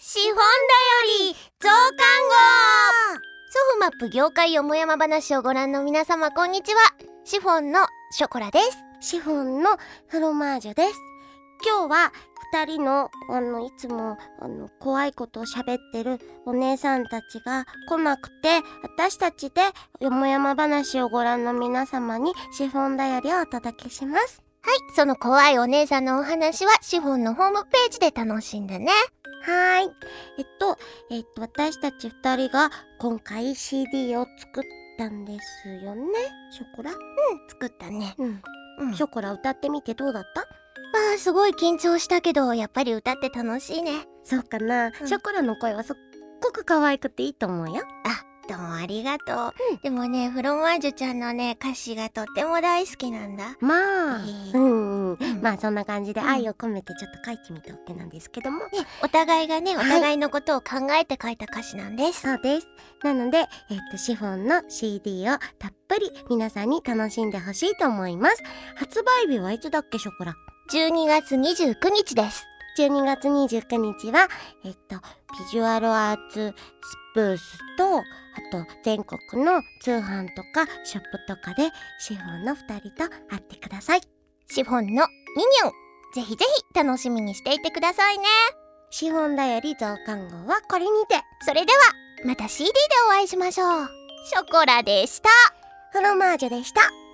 資本だより増刊号。ソフマップ業界よもやま話をご覧の皆様、こんにちは。シフォンのショコラです。 シフォンのフロマージュです。今日は2人のいつも怖いことを喋ってるお姉さんたちが来なくて、私たちでよもやま話をご覧の皆様にシフォンだよりをお届けします。 はい、その怖いお姉さんのお話はシフォンのホームページで楽しんでね。 はい。私たち2人が今回 CD を作ったんですよね、ショコラ。 作ったね。 ショコラ歌ってみてどうだった？ すごい緊張したけど、やっぱり歌って楽しいね。 そうかな、ショコラの声はすっごく可愛くていいと思うよ。 どうもありがとう。でもね、フロマージュちゃんのね、歌詞がとっても大好きなんだ。 まあそんな感じで愛を込めてちょっと書いてみたわけなんですけども、 お互いがね、お互いのことを考えて書いた歌詞なんです。 そうです。なので、シフォンの CD をたっぷり皆さんに楽しんでほしいと思います。発売日はいつだっけ、ショコラ ？12月29日です。 12月29日は、ビジュアルアーツスブースと、あと全国の通販とかショップとかでシフォンの2人と会ってください。 シフォンのミニオン、ぜひぜひ楽しみにしていてくださいね。 シフォンだより増刊号はこれにて。 それではまた CD でお会いしましょう。ショコラでした。 フロマージュでした。